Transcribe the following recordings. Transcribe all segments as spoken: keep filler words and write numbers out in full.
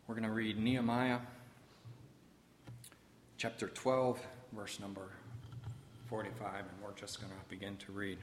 We're going to read Nehemiah chapter twelve, verse number forty-five, and we're just going to begin to read.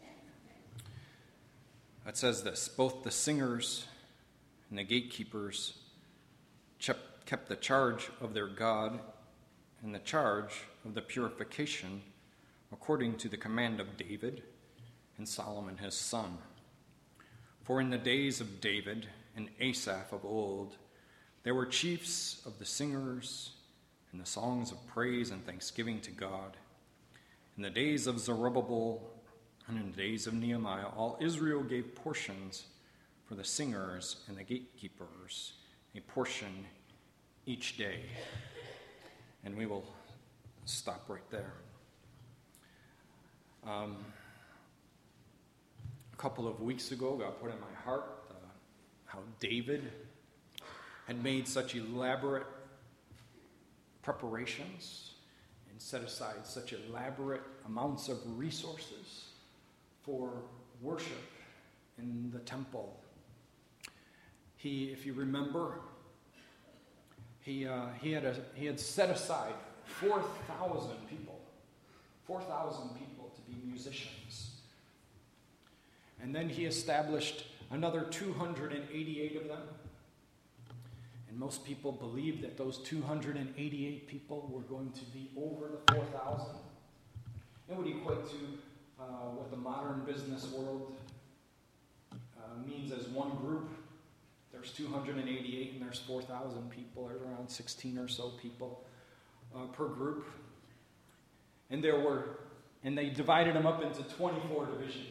It says this: both the singers and the gatekeepers kept the charge of their God and the charge of the purification according to the command of David and Solomon his son. For in the days of David and Asaph of old, there were chiefs of the singers and the songs of praise and thanksgiving to God. In the days of Zerubbabel and in the days of Nehemiah, all Israel gave portions for the singers and the gatekeepers, a portion each day. And we will stop right there. Um, a couple of weeks ago, God put in my heart uh, how David had made such elaborate preparations and set aside such elaborate amounts of resources for worship in the temple. He, if you remember, he uh, he had a he had set aside four thousand people, four thousand people to be musicians, and then he established another two hundred eighty-eight of them. And most people believed that those two hundred eighty-eight people were going to be over the four thousand. It would equate to uh, what the modern business world uh, means as one group. There's two hundred eighty-eight and there's four thousand people. There's around sixteen or so people uh, per group. And there were, and they divided them up into twenty-four divisions.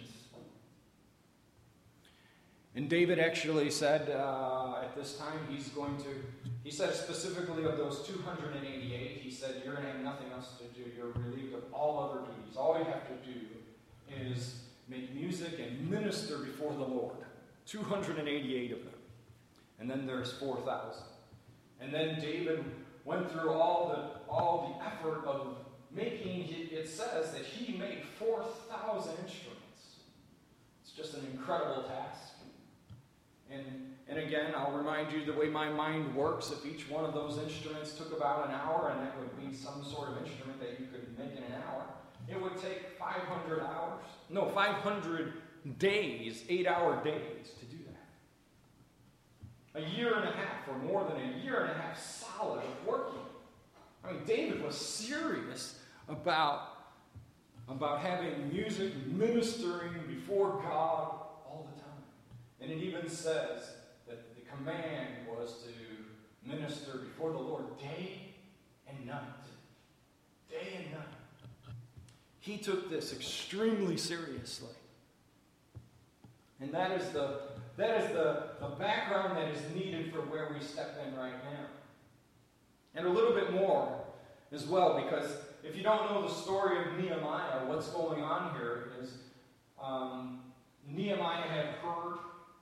And David actually said uh, at this time he's going to, he said specifically of those two hundred eighty-eight, he said, you're going to have nothing else to do. You're relieved of all other duties. All you have to do is make music and minister before the Lord. two hundred eighty-eight of them. And then there's four thousand. And then David went through all the all the effort of making, it says that he made four thousand instruments. It's just an incredible task. And, and again, I'll remind you the way my mind works. If each one of those instruments took about an hour, and that would be some sort of instrument that you could make in an hour, it would take five hundred hours. No, five hundred days, eight-hour days to do that. A year and a half, or more than a year and a half solid of working. I mean, David was serious about, about having music, ministering before God all the time. And it even says that the command was to minister before the Lord day and night. Day and night. He took this extremely seriously. And that is the that is the, the background that is needed for where we step in right now. And a little bit more as well, because if you don't know the story of Nehemiah, what's going on here is um, Nehemiah had heard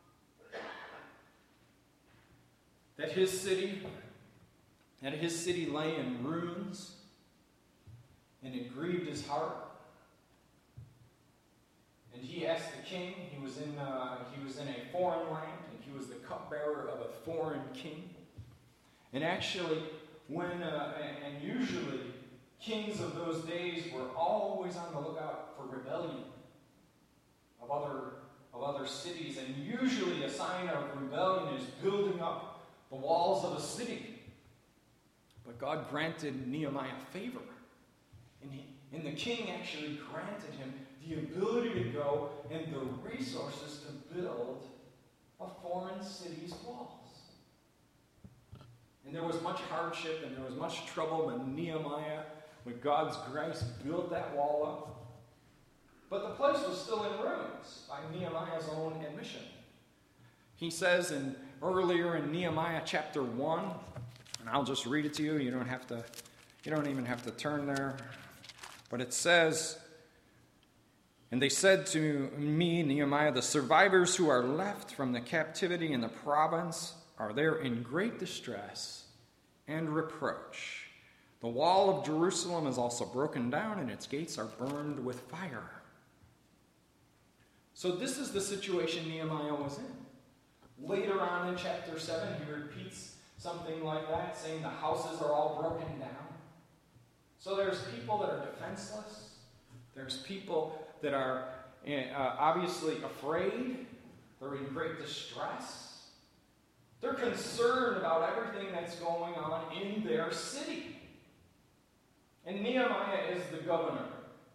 that his city, that his city lay in ruins, and it grieved his heart. And he asked the king. He was in uh, he was in a foreign land, and he was the cupbearer of a foreign king. And actually, when uh, and, and usually kings of those days were always on the lookout for rebellion of other of other cities, and usually a sign of rebellion is building up the walls of a city. But God granted Nehemiah favor. And, he, and the king actually granted him the ability to go and the resources to build a foreign city's walls. And there was much hardship and there was much trouble when Nehemiah, with God's grace, built that wall up. But the place was still in ruins by Nehemiah's own admission. He says in earlier in Nehemiah chapter one, and I'll just read it to you. You don't have to, you don't even have to turn there. But it says, and they said to me, Nehemiah, the survivors who are left from the captivity in the province are there in great distress and reproach. The wall of Jerusalem is also broken down, and its gates are burned with fire. So this is the situation Nehemiah was in. Later on in chapter seven, he repeats something like that, saying the houses are all broken down. So there's people that are defenseless. There's people that are uh, obviously afraid. They're in great distress. They're concerned about everything that's going on in their city. And Nehemiah is the governor.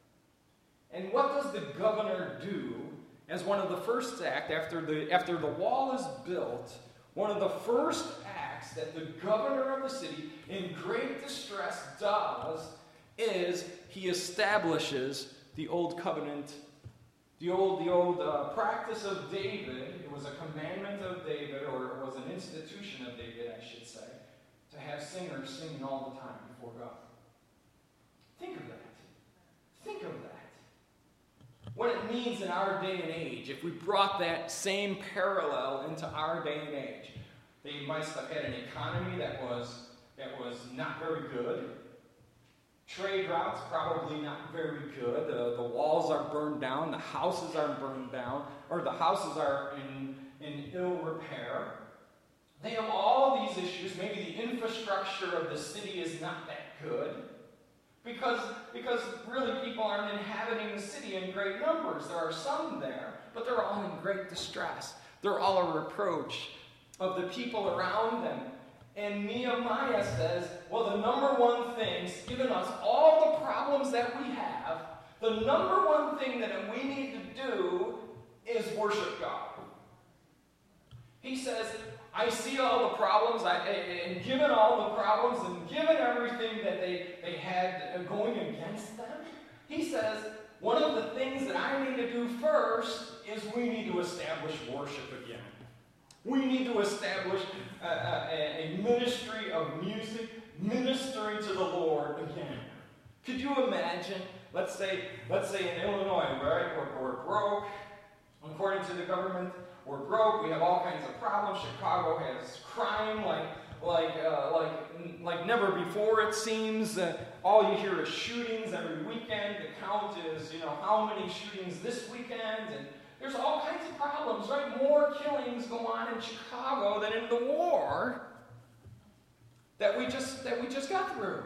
And what does the governor do as one of the first acts after the, after the wall is built? One of the first acts that the governor of the city in great distress does is he establishes the old covenant, the old, the old uh, practice of David. It was a commandment of David, or it was an institution of David, I should say, to have singers singing all the time before God. Think of that. Think of that. What it means in our day and age, if we brought that same parallel into our day and age. They must have had an economy that was, that was not very good. Trade routes probably not very good. The, the walls are burned down. The houses are burned down. Or the houses are in, in ill repair. They have all these issues. Maybe the infrastructure of the city is not that good. Because, because really people aren't inhabiting the city in great numbers. There are some there, but they're all in great distress. They're all a reproach of the people around them. And Nehemiah says, well, the number one thing, given us all the problems that we have, the number one thing that we need to do is worship God. He says, I see all the problems, I, and given all the problems, and given everything that they, they had going against them, he says, one of the things that I need to do first is we need to establish worship again. We need to establish a, a, a ministry of music, ministering to the Lord again. Could you imagine, let's say, let's say in Illinois, right, we're, we're broke, according to the government, we're broke, we have all kinds of problems. Chicago has crime like like uh, like like never before, it seems. Uh, all you hear is shootings every weekend. The count is, you know, how many shootings this weekend, and there's all kinds of problems, right? More killings go on in Chicago than in the war that we just that we just got through.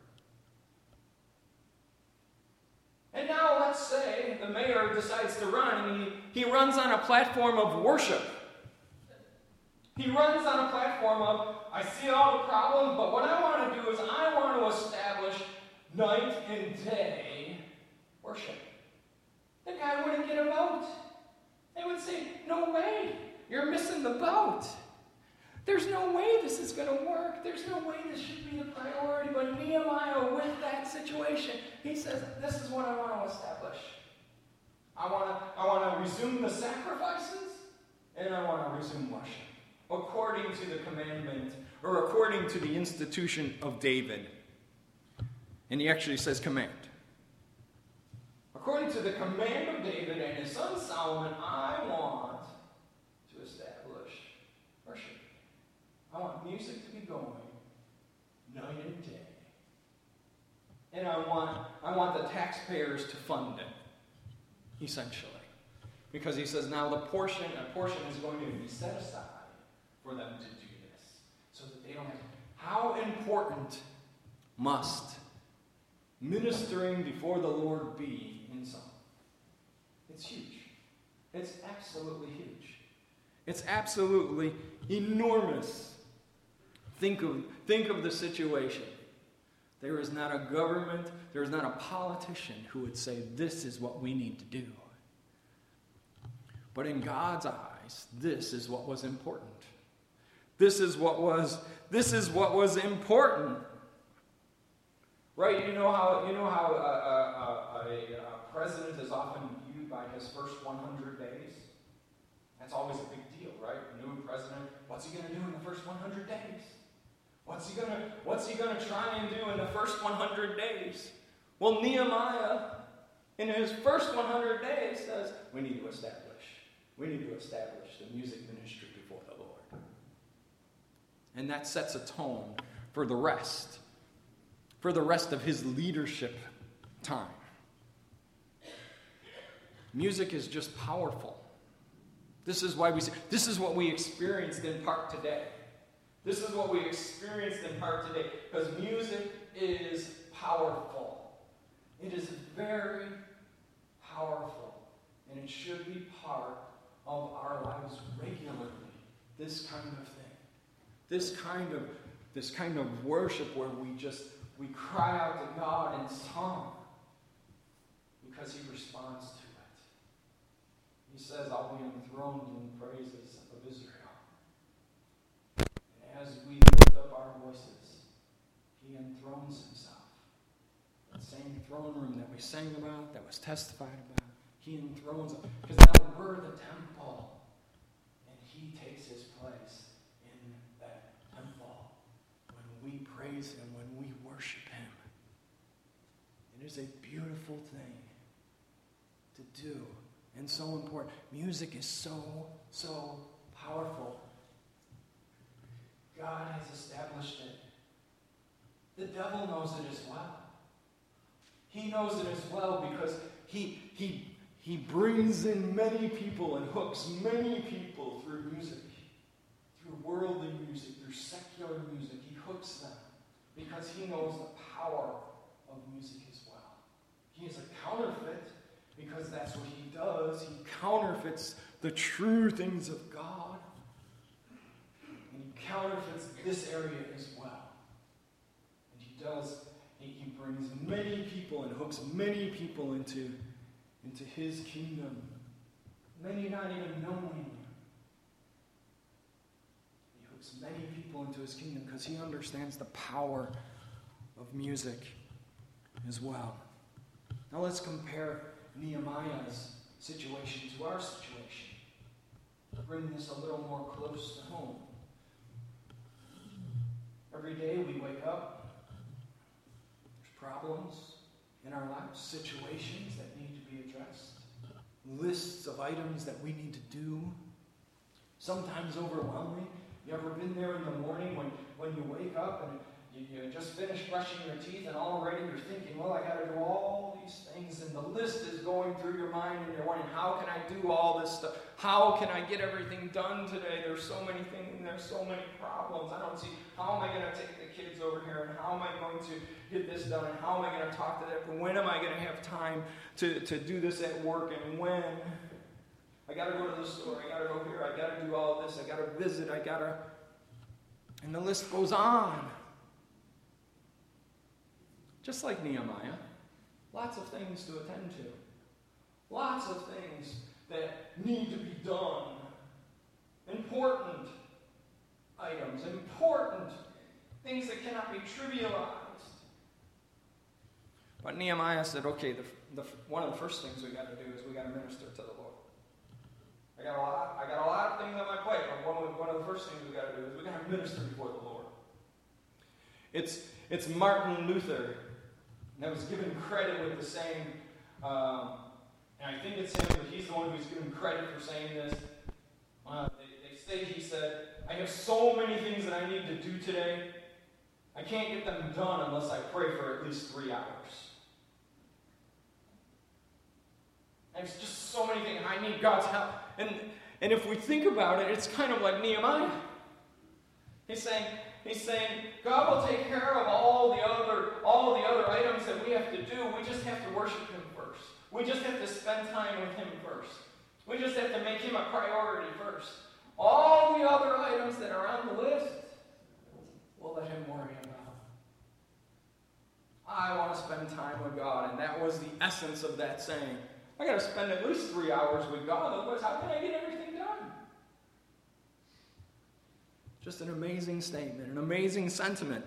And now let's say the mayor decides to run, and he, he runs on a platform of worship. He runs on a platform of, I see all the problems, but what I want to do is I want to establish night and day worship. The guy wouldn't get a vote. They would say, no way, you're missing the boat. There's no way this is going to work. There's no way this should be the priority. But Nehemiah, with that situation, he says, this is what I want to establish. I want to, I want to resume the sacrifices, and I want to resume worship, according to the commandment, or according to the institution of David. And he actually says command. According to the command of David and his son Solomon, I want to establish worship. I want music to be going night and day. And I want, I want the taxpayers to fund it, essentially. Because he says now the portion, a portion is going to be set aside for them to do this. So that they don't have to. How important must ministering before the Lord be in some? It's huge. It's absolutely huge. It's absolutely enormous. Think of, think of the situation. There is not a government, there is not a politician who would say, this is what we need to do. But in God's eyes, this is what was important. This is what was, this is what was important. Right? You know how, you know how a, a, a, a president is often viewed by his first one hundred days? That's always a big deal, right? A new president, what's he going to do in the first one hundred days? What's he gonna What's he gonna try and do in the first one hundred days? Well, Nehemiah, in his first one hundred days, says we need to establish, we need to establish the music ministry before the Lord, and that sets a tone for the rest, for the rest of his leadership time. Music is just powerful. This is why we. This is what we experienced in part today. This is what we experienced in part today, because music is powerful. It is very powerful, and it should be part of our lives regularly. This kind of thing. This kind of this kind of worship where we just we cry out to God in song because He responds to it. He says, I'll be enthroned in the praises of Israel. And as we lift up our voices, He enthrones Himself. That same throne room that we sang about, that was testified about, He enthrones us. Because now we're the temple, and He takes His place in that temple when we praise Him, when we worship Him. It is a beautiful thing to do, and so important. Music is so, so powerful. God has established it. The devil knows it as well. He knows it as well because he, he, he brings in many people and hooks many people through music, through worldly music, through secular music. He hooks them because he knows the power of music as well. He is a counterfeit because that's what he does. He counterfeits the true things of God. And he counterfeits this area as well. And he does, he, he brings many people and hooks many people into, into his kingdom. Many not even knowing. He hooks many people into his kingdom because he understands the power of music as well. Now let's compare Nehemiah's situation to our situation. To bring this a little more close to home. Every day we wake up, there's problems in our lives, situations that need to be addressed, lists of items that we need to do, sometimes overwhelming. You ever been there in the morning when, when you wake up and you, you just finished brushing your teeth and already you're thinking, well, I got to do all these things, and the list is going through your mind and you're wondering, how can I do all this stuff? How can I get everything done today? There's so many things and there's so many problems. I don't see, how am I going to take the kids over here, and how am I going to get this done, and how am I going to talk to them? When am I going to have time to, to do this at work, and when? I got to go to the store, I got to go here, I got to do all this, I got to visit, I got to... And the list goes on. Just like Nehemiah, lots of things to attend to. Lots of things that need to be done. Important items, important things that cannot be trivialized. But Nehemiah said, okay, the, the, one of the first things we got to do is we got to minister to the Lord. I got a lot, I got a lot of things on my plate, but one of, one of the first things we got to do is we got to minister before the Lord. It's, it's Martin Luther that was given credit with the saying, um, and I think it's him, but he's the one who's given credit for saying this. Uh, they, they say he said, I have so many things that I need to do today, I can't get them done unless I pray for at least three hours. There's just so many things. I need God's help. And, and if we think about it, it's kind of like Nehemiah. He's saying, he's saying, God will take care of all the other, all the other items that we have to do. We just have to worship Him first. We just have to spend time with Him first. We just have to make Him a priority first. All the other items that are on the list, we'll let Him worry about. I want to spend time with God, and that was the essence of that saying. I got to spend at least three hours with God, otherwise how can I get everything done? Just an amazing statement, an amazing sentiment.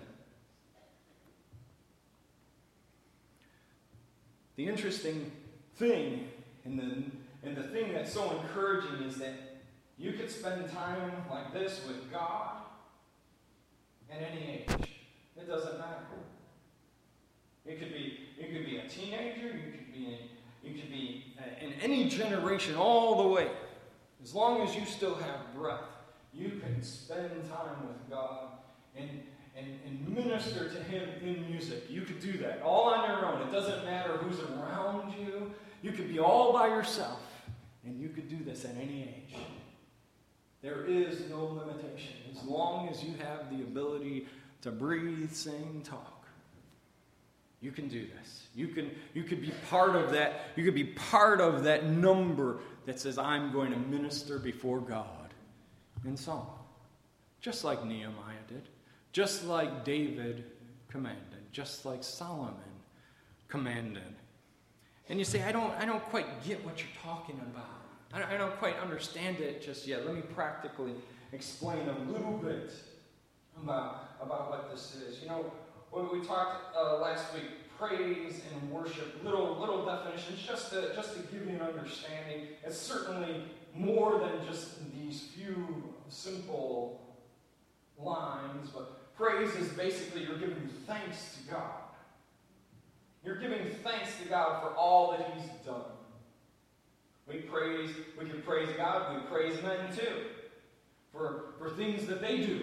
The interesting thing, and the, and the thing that's so encouraging is that you could spend time like this with God at any age. It doesn't matter. It could be, it could be a teenager, you could be a You could be in any generation all the way. As long as you still have breath, you can spend time with God and, and, and minister to Him in music. You could do that all on your own. It doesn't matter who's around you. You could be all by yourself, and you could do this at any age. There is no limitation. As long as you have the ability to breathe, sing, talk, you can do this. You can you could be part of that. You could be part of that number that says, I'm going to minister before God in song. Just like Nehemiah did. Just like David commanded. Just like Solomon commanded. And you say, I don't I don't quite get what you're talking about. I don't, I don't quite understand it just yet. Let me practically explain a little bit about, about what this is. You know, when we talked uh, last week, praise and worship, little little definitions, just to, just to give you an understanding. It's certainly more than just these few simple lines, but praise is basically you're giving thanks to God. You're giving thanks to God for all that He's done. We praise, we can praise God, we praise men too, for, for things that they do.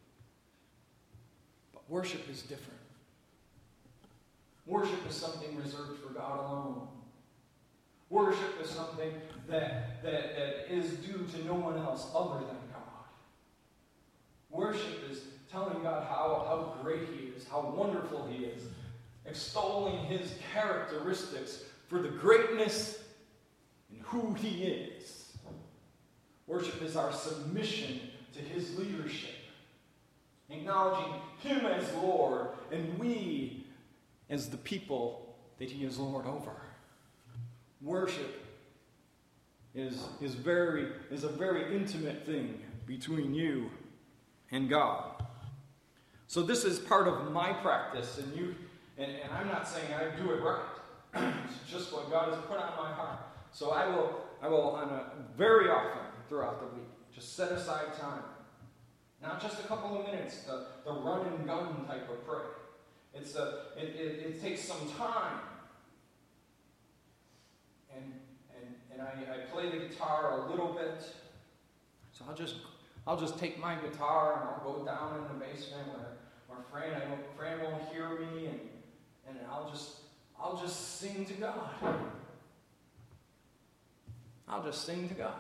But worship is different. Worship is something reserved for God alone. Worship is something that, that, that is due to no one else other than God. Worship is telling God how, how great He is, how wonderful He is, extolling His characteristics for the greatness and who He is. Worship is our submission to His leadership, acknowledging Him as Lord and we as the people that He is Lord over. Worship is, is, very, is a very intimate thing between you and God. So this is part of my practice, and you and, and I'm not saying I do it right. It's just what God has put on my heart. So I will I will on a very often throughout the week just set aside time. Not just a couple of minutes, the, the run and gun type of prayer. It's a, it, it, it takes some time. And and, and I, I play the guitar a little bit. So I'll just I'll just take my guitar and I'll go down in the basement where, where Fran, I know Fran won't hear me, and, and I'll just I'll just sing to God. I'll just sing to God.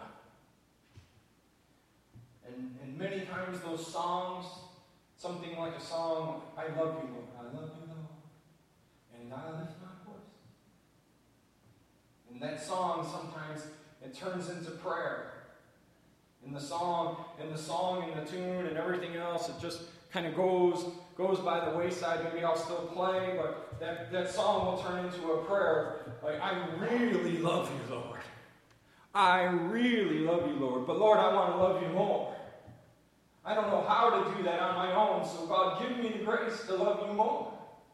And, and many times those songs, something like a song, I love you, Lord, I love you, Lord, and I lift my voice. And that song, sometimes it turns into prayer. And the song, and the song, and the tune, and everything else, it just kind of goes goes by the wayside. Maybe I'll still play, but that, that song will turn into a prayer. Like, I really love you, Lord. I really love you, Lord. But Lord, I want to love you more. I don't know how to do that on my own, so God, give me the grace to love you more.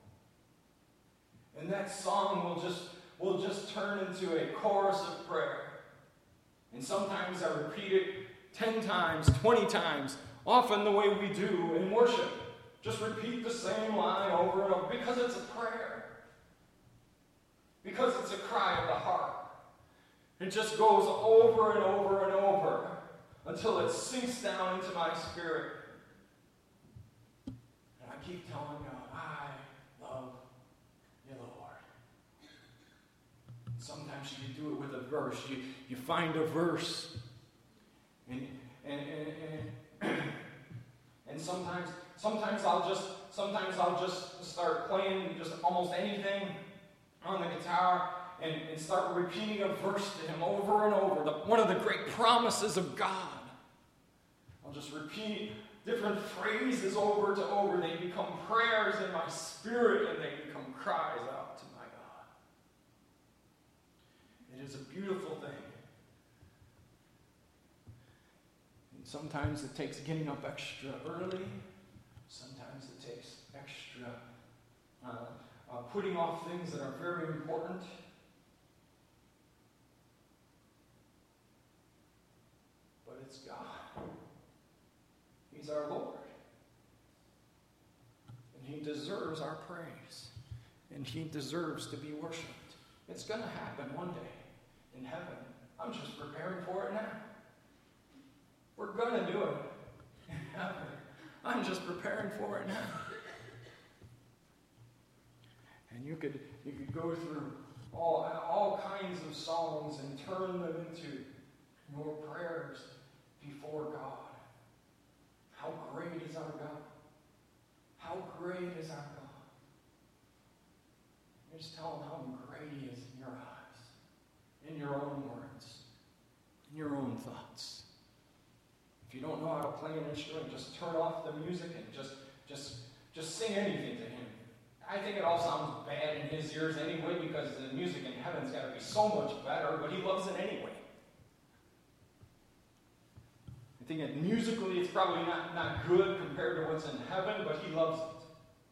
And that song will just, will just turn into a chorus of prayer. And sometimes I repeat it ten times, twenty times, often the way we do in worship. Just repeat the same line over and over because it's a prayer. Because it's a cry of the heart. It just goes over and over and over until it sinks down into my spirit. And I keep telling God, I love you, Lord. Sometimes you can do it with a verse. You, you find a verse. And, and, and, and, and sometimes, sometimes I'll just, sometimes I'll just start playing just almost anything on the guitar. And, and start repeating a verse to Him over and over. The, one of the great promises of God. I'll just repeat different phrases over to over. They become prayers in my spirit, and they become cries out to my God. It is a beautiful thing. And sometimes it takes getting up extra early. Sometimes it takes extra uh, uh, putting off things that are very important. It's God. He's our Lord. And He deserves our praise. And He deserves to be worshipped. It's going to happen one day in heaven. I'm just preparing for it now. We're going to do it in heaven. I'm just preparing for it now. And you could you could go through all, all kinds of songs and turn them into your prayers. before God. How great is our God? How great is our God? You just tell him how great he is in your eyes, in your own words, in your own thoughts. If you don't know how to play an instrument, just turn off the music and just, just, just sing anything to him. I think it all sounds bad in his ears anyway, because the music in heaven's got to be so much better, but he loves it anyway. I think that musically it's probably not, not good compared to what's in heaven, but he loves it.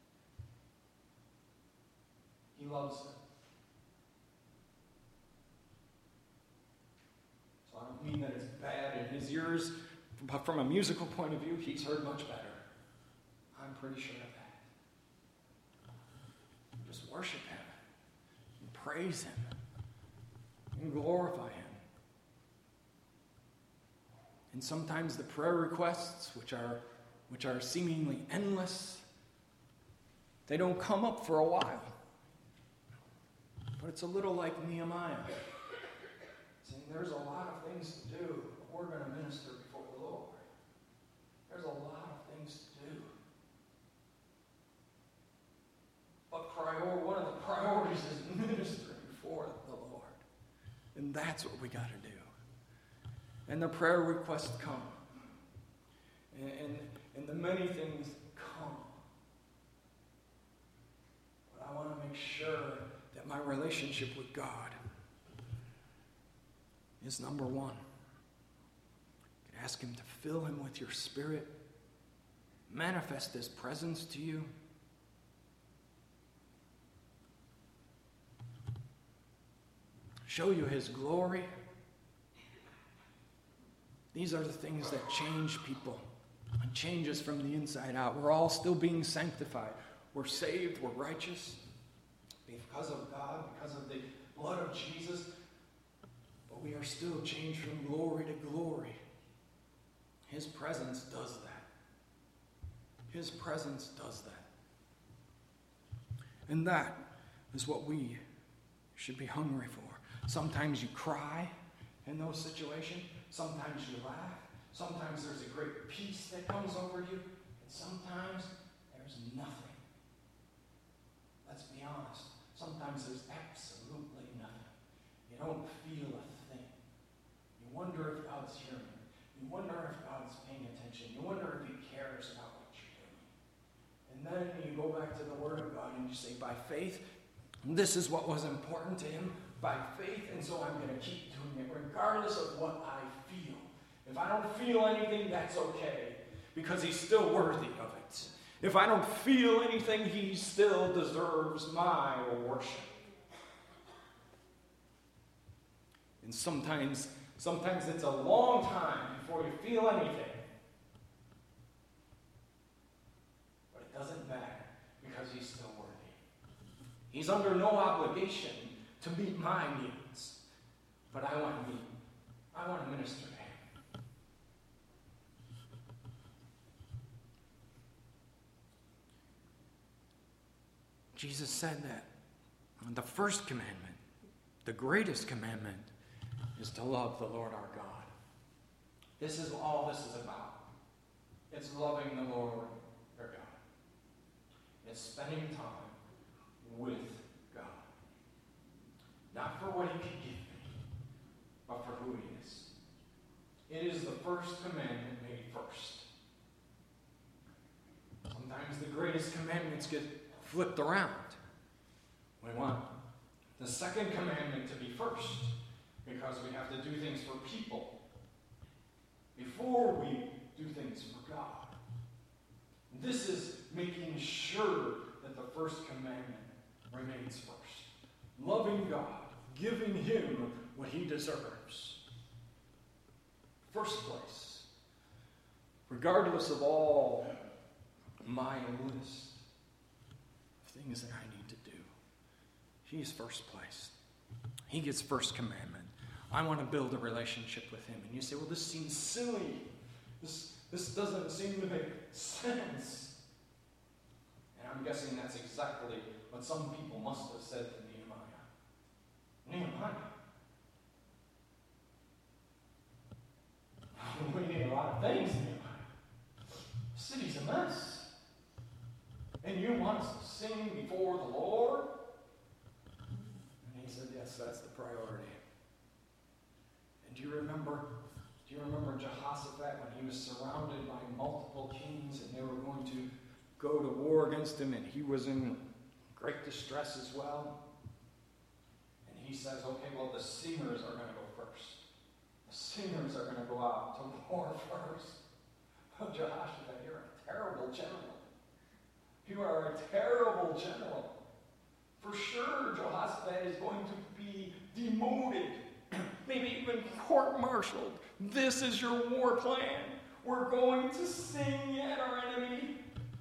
He loves it. So I don't mean that it's bad in his ears, but from a musical point of view, he's heard much better. I'm pretty sure of that. Just worship him, and praise him, and glorify him. And sometimes the prayer requests, which are, which are seemingly endless, they don't come up for a while. But it's a little like Nehemiah, saying there's a lot of things to do, but we're going to minister before the Lord. There's a lot of things to do. But prior, one of the priorities is ministering before the Lord. And that's what we got to do. And the prayer requests come. And, and, and the many things come. But I want to make sure that my relationship with God is number one. You can ask him to fill him with your spirit, manifest his presence to you. Show you his glory. These are the things that change people and change us from the inside out. We're all still being sanctified. We're saved. We're righteous because of God, because of the blood of Jesus. But we are still changed from glory to glory. His presence does that. His presence does that. And that is what we should be hungry for. Sometimes you cry in those situations. Sometimes you laugh. Sometimes there's a great peace that comes over you. And sometimes there's nothing. Let's be honest. Sometimes there's absolutely nothing. You don't feel a thing. You wonder if God's hearing you. You wonder if God's paying attention. You wonder if he cares about what you're doing. And then you go back to the Word of God and you say, by faith, this is what was important to him. By faith, and so I'm going to keep doing it regardless of what I feel. If I don't feel anything, that's okay, because he's still worthy of it. If I don't feel anything, he still deserves my worship. And sometimes, sometimes it's a long time before you feel anything. But it doesn't matter, because he's still worthy. He's under no obligation to meet my needs. But I want to meet, I want to minister to him. Jesus said that the first commandment, the greatest commandment, is to love the Lord our God. This is all this is about. It's loving the Lord our God. It's spending time with God. Not for what he can give me, but for who he is. It is the first commandment made first. Sometimes the greatest commandments get flipped around. We want the second commandment to be first, because we have to do things for people before we do things for God. This is making sure that the first commandment remains first. Loving God, giving him what he deserves. First place. Regardless of all my list of things that I need to do. He's first place. He gets first commandment. I want to build a relationship with him. And you say, well, this seems silly. This, this doesn't seem to make sense. And I'm guessing that's exactly what some people must have said to Nehemiah. Nehemiah. We need And you want us to sing before the Lord? And he said, yes, that's the priority. And do you remember, do you remember Jehoshaphat when he was surrounded by multiple kings and they were going to go to war against him and he was in great distress as well? And he says, okay, well, the singers are going to go first. The singers are going to go out to war first. Oh, Jehoshaphat, you're a terrible general. You are a terrible general. For sure, Jehoshaphat is going to be demoted, maybe even court-martialed. This is your war plan. We're going to sing at our enemy.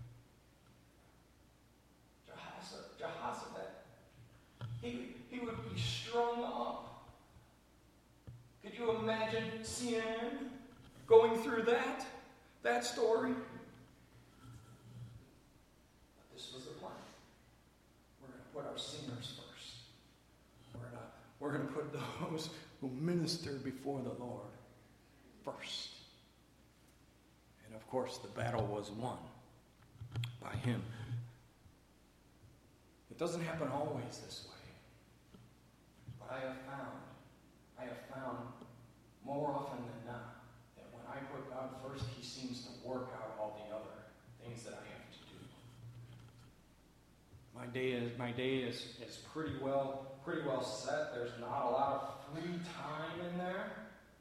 Jehoshaphat, Jehoshaphat he, he would be strung up. Could you imagine C N N going through that, that story? This was the plan. We're going to put our singers first. We're going to, we're going to put those who minister before the Lord first. And of course, the battle was won by him. It doesn't happen always this way. But I have found, I have found more often than not that when I put God first, he seems to work out all the other things that I have to do. My day is my day is, is pretty well pretty well set. There's not a lot of free time in there.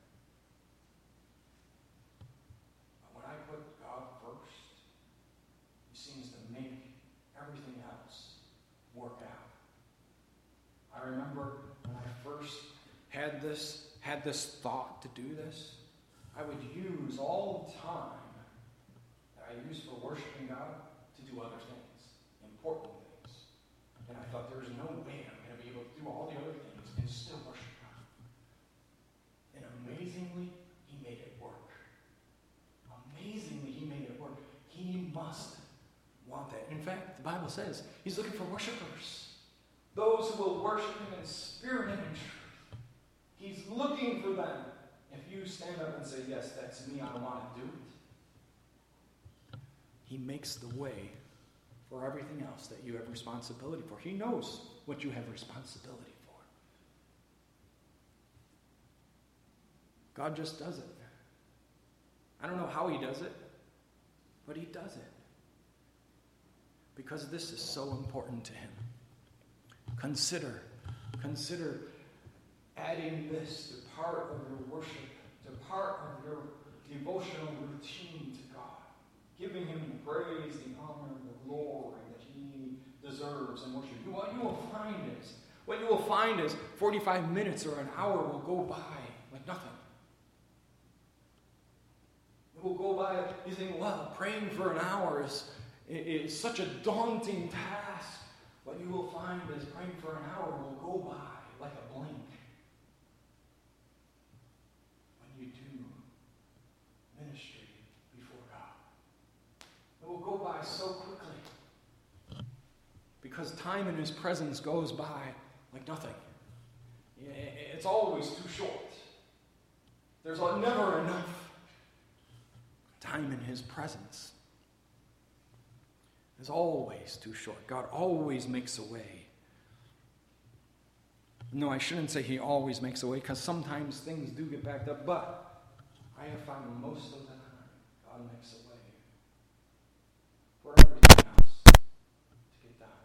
But when I put God first, he seems to make everything else work out. I remember when I first had this had this thought to do this, I would use all the time that I use for worshiping God to do other things, important things. And I thought, there's no way I'm going to be able to do all the other things and still worship God. And amazingly, he made it work. Amazingly, he made it work. He must want that. In fact, the Bible says he's looking for worshipers. Those who will worship him in spirit and in truth. He's looking for them. If you stand up and say, yes, that's me, I want to do it. He makes the way for everything else that you have responsibility for. He knows what you have responsibility for. God just does it. I don't know how he does it, but he does it. Because this is so important to him. Consider, consider adding this to part of your worship, to part of your devotional routine to God. Giving him the praise, the honor, the glory that he deserves in worship. What you will find is, what you will find is forty-five minutes or an hour will go by like nothing. It will go by, you think, well, praying for an hour is, is such a daunting task. What you will find is praying for an hour will go by like a blink. When you do ministry before God. It will go by so quickly. Because time in his presence goes by like nothing. It's always too short. There's never enough time in his presence. It's always too short. God always makes a way. No, I shouldn't say he always makes a way, because sometimes things do get backed up, but I have found most of the time God makes a way for everything else to get done.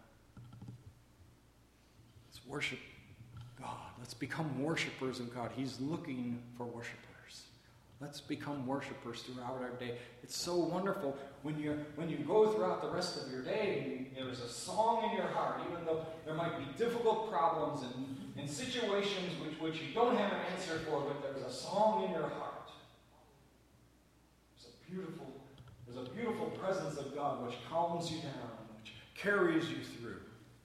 Let's worship God. Let's become worshipers of God. He's looking for worshipers. Let's become worshipers throughout our day. It's so wonderful when you when you go throughout the rest of your day, and there's a song in your heart, even though there might be difficult problems and, and situations which, which you don't have an answer for, but there's a song in your heart. There's a beautiful, there's a beautiful presence of God which calms you down, which carries you through.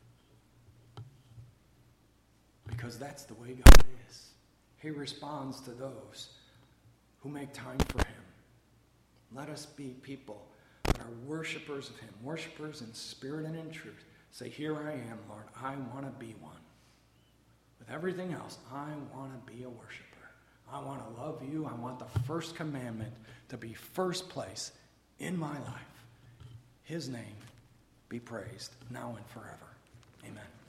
Because that's the way God is. He responds to those who make time for him. Let us be people that are worshipers of him, worshipers in spirit and in truth. Say, here I am, Lord. I want to be one. With everything else, I want to be a worshiper. I want to love you. I want the first commandment to be first place in my life. His name be praised now and forever. Amen.